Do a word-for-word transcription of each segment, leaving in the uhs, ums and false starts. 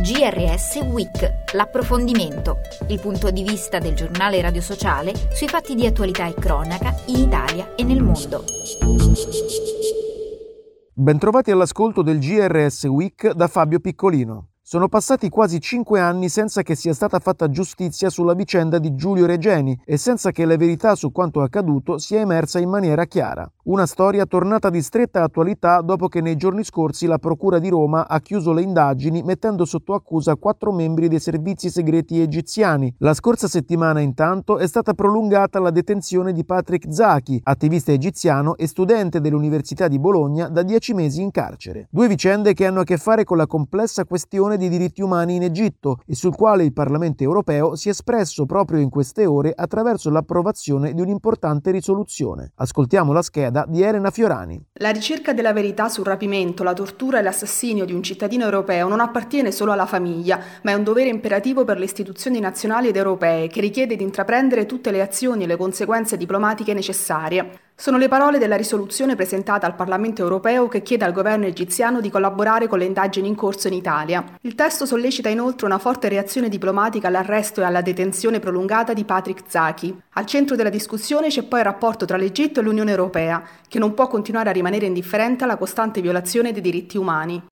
G R S Week, l'approfondimento, il punto di vista del giornale radio sociale sui fatti di attualità e cronaca in Italia e nel mondo. Bentrovati all'ascolto del G R S Week da Fabio Piccolino. Sono passati quasi cinque anni senza che sia stata fatta giustizia sulla vicenda di Giulio Regeni e senza che la verità su quanto accaduto sia emersa in maniera chiara. Una storia tornata di stretta attualità dopo che nei giorni scorsi la Procura di Roma ha chiuso le indagini mettendo sotto accusa quattro membri dei servizi segreti egiziani. La scorsa settimana intanto è stata prolungata la detenzione di Patrick Zaki, attivista egiziano e studente dell'Università di Bologna, da dieci mesi in carcere. Due vicende che hanno a che fare con la complessa questione di diritti umani in Egitto e sul quale il Parlamento europeo si è espresso proprio in queste ore attraverso l'approvazione di un'importante risoluzione. Ascoltiamo la scheda di Elena Fiorani. La ricerca della verità sul rapimento, la tortura e l'assassinio di un cittadino europeo non appartiene solo alla famiglia, ma è un dovere imperativo per le istituzioni nazionali ed europee che richiede di intraprendere tutte le azioni e le conseguenze diplomatiche necessarie. Sono le parole della risoluzione presentata al Parlamento europeo che chiede al governo egiziano di collaborare con le indagini in corso in Italia. Il testo sollecita inoltre una forte reazione diplomatica all'arresto e alla detenzione prolungata di Patrick Zaki. Al centro della discussione c'è poi il rapporto tra l'Egitto e l'Unione Europea, che non può continuare a rimanere indifferente alla costante violazione dei diritti umani.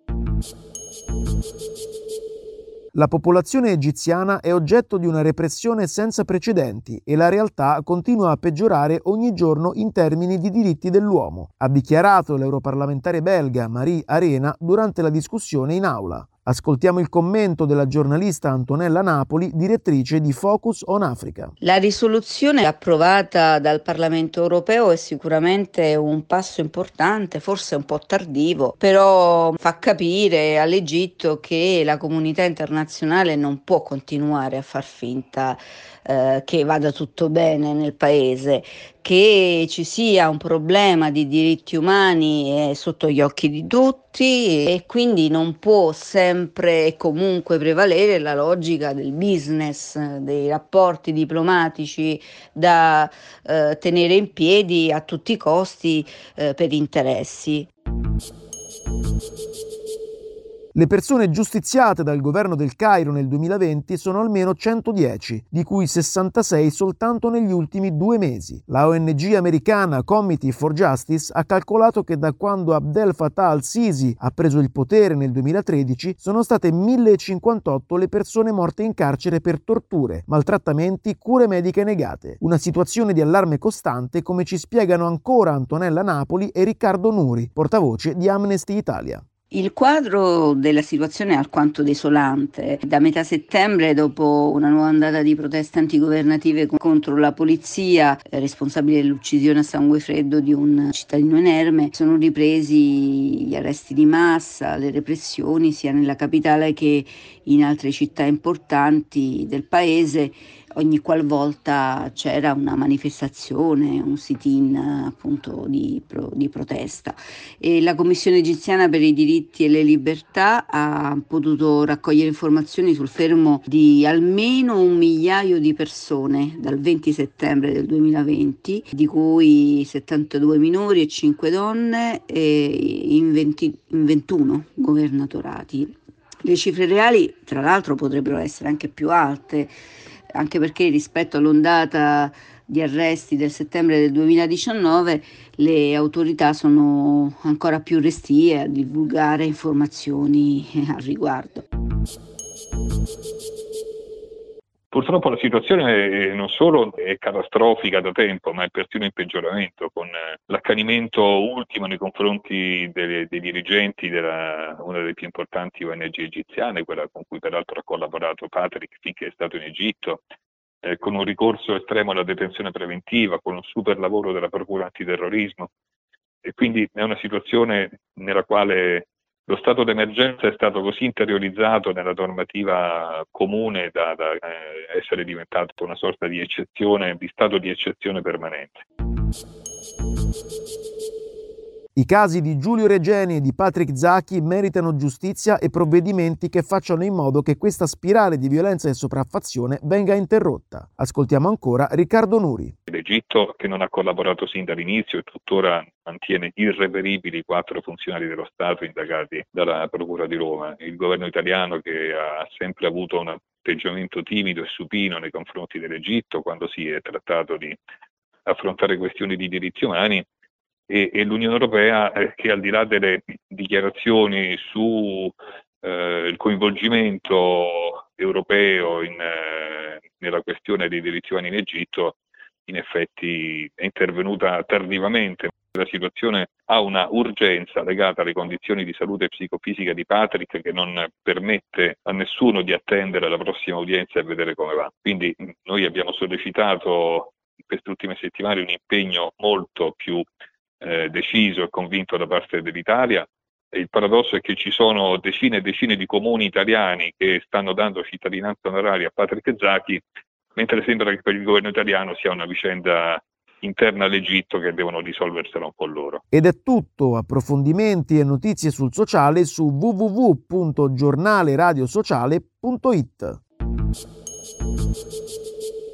La popolazione egiziana è oggetto di una repressione senza precedenti e la realtà continua a peggiorare ogni giorno in termini di diritti dell'uomo, ha dichiarato l'europarlamentare belga Marie Arena durante la discussione in aula. Ascoltiamo il commento della giornalista Antonella Napoli, direttrice di Focus on Africa. La risoluzione approvata dal Parlamento europeo è sicuramente un passo importante, forse un po' tardivo, però fa capire all'Egitto che la comunità internazionale non può continuare a far finta eh, che vada tutto bene nel paese, che ci sia un problema di diritti umani è sotto gli occhi di tutti e quindi non può sempre e comunque prevalere la logica del business, dei rapporti diplomatici da eh, tenere in piedi a tutti i costi eh, per interessi. Le persone giustiziate dal governo del Cairo nel duemilaventi sono almeno centodieci, di cui sessantasei soltanto negli ultimi due mesi. La O N G americana Committee for Justice ha calcolato che da quando Abdel Fattah al-Sisi ha preso il potere nel duemilatredici sono state mille cinquantotto le persone morte in carcere per torture, maltrattamenti, cure mediche negate. Una situazione di allarme costante, come ci spiegano ancora Antonella Napoli e Riccardo Nuri, portavoce di Amnesty Italia. Il quadro della situazione è alquanto desolante. Da metà settembre, dopo una nuova ondata di proteste antigovernative contro la polizia, eh, responsabile dell'uccisione a sangue freddo di un cittadino inerme, sono ripresi gli arresti di massa, le repressioni sia nella capitale che in altre città importanti del paese, ogni qualvolta c'era una manifestazione, un sit-in appunto di, pro, di protesta. E la Commissione egiziana per i diritti e le libertà ha potuto raccogliere informazioni sul fermo di almeno un migliaio di persone dal venti settembre del duemilaventi, di cui settantadue minori e cinque donne e in, venti, in ventuno governatorati. Le cifre reali, tra l'altro, potrebbero essere anche più alte, anche perché rispetto all'ondata di arresti del settembre del duemiladiciannove le autorità sono ancora più restie a divulgare informazioni al riguardo. Purtroppo la situazione non solo è catastrofica da tempo, ma è persino in peggioramento, con l'accanimento ultimo nei confronti dei, dei dirigenti della una delle più importanti O N G egiziane, quella con cui peraltro ha collaborato Patrick finché è stato in Egitto, eh, con un ricorso estremo alla detenzione preventiva, con un super lavoro della Procura antiterrorismo. E quindi è una situazione nella quale lo stato d'emergenza è stato così interiorizzato nella normativa comune da, da eh, essere diventato una sorta di eccezione, di stato di eccezione permanente. I casi di Giulio Regeni e di Patrick Zaki meritano giustizia e provvedimenti che facciano in modo che questa spirale di violenza e sopraffazione venga interrotta. Ascoltiamo ancora Riccardo Nuri. L'Egitto, che non ha collaborato sin dall'inizio e tuttora mantiene irreperibili quattro funzionari dello Stato indagati dalla Procura di Roma. Il governo italiano, che ha sempre avuto un atteggiamento timido e supino nei confronti dell'Egitto quando si è trattato di affrontare questioni di diritti umani, e, e l'Unione Europea, eh, che al di là delle dichiarazioni su eh, il coinvolgimento europeo in, eh, nella questione dei diritti umani in Egitto, in effetti è intervenuta tardivamente. La situazione ha una urgenza legata alle condizioni di salute psicofisica di Patrick, che non permette a nessuno di attendere la prossima udienza e vedere come va. Quindi noi abbiamo sollecitato in queste ultime settimane un impegno molto più eh, deciso e convinto da parte dell'Italia. E il paradosso è che ci sono decine e decine di comuni italiani che stanno dando cittadinanza onoraria a Patrick Zaki, mentre sembra che per il governo italiano sia una vicenda interna all'Egitto che devono risolversela un po' loro. Ed è tutto. Approfondimenti e notizie sul sociale su w w w punto giornale radio sociale punto it.